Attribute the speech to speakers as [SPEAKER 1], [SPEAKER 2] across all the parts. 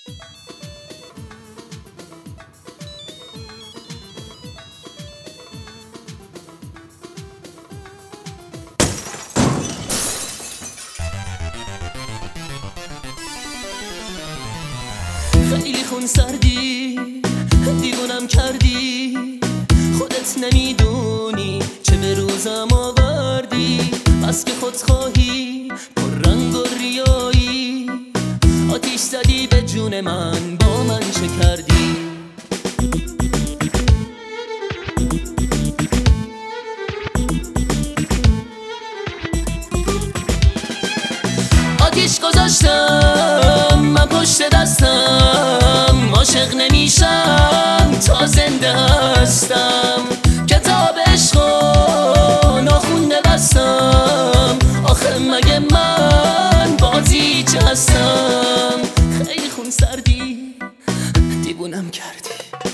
[SPEAKER 1] خیلی خون سردی، دیوونم کردی، خودت نمیدونی چه به روزم آوردی. بس که خودخواهی پر رنگ و ریایی، آتیش زدی به جون من، با من چه کردی؟ آتیش گذاشتم من پشت دستم، عاشق نمیشم تا زنده هستم. کتاب عشق و ناخون نبستم، آخه مگه من بازیچه هستم؟ خیلی خون سردی، دیوونم کردی.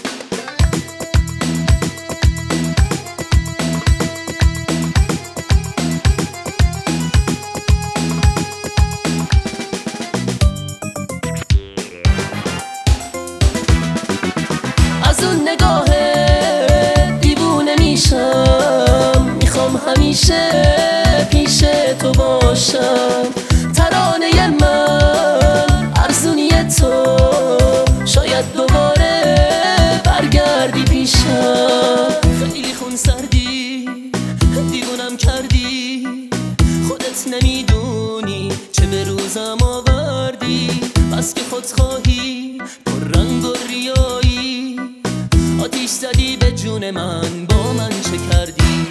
[SPEAKER 1] از اون نگاه دیوونه میشم، میخوام همیشه پیش تو باشم. ترانه من ارزونی تو، شاید دوباره برگردی پیشم. خیلی خون سردی، دیوونم کردی، خودت نمیدونی چه به روزم آوردی. بس که خودخواهی پر رنگ و ریایی، آتیش زدی به جون من، با من چه کردی؟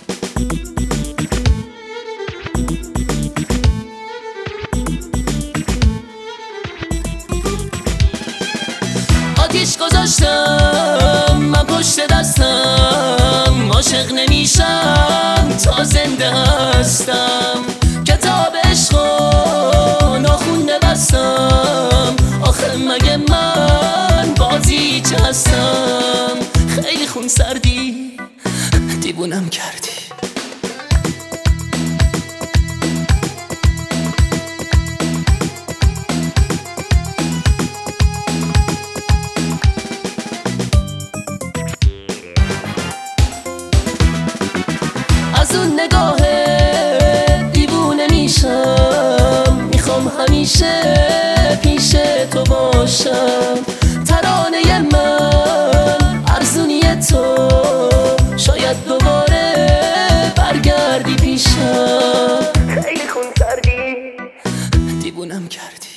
[SPEAKER 1] آتیش گذاشتم من پشت دستم، عاشق نمیشم تا زنده هستم. کتاب عشق و ناخون نبستم، آخه مگه من بازیچه هستم؟ خیلی خون سردی، دیوونم کردی. از اون نگاه دیوونه میشم، میخوام همیشه پیش تو باشم. ترانه من ارزونی تو، شاید دوباره برگردی پیشم. خیلی خون سردی، دیوونم کردی.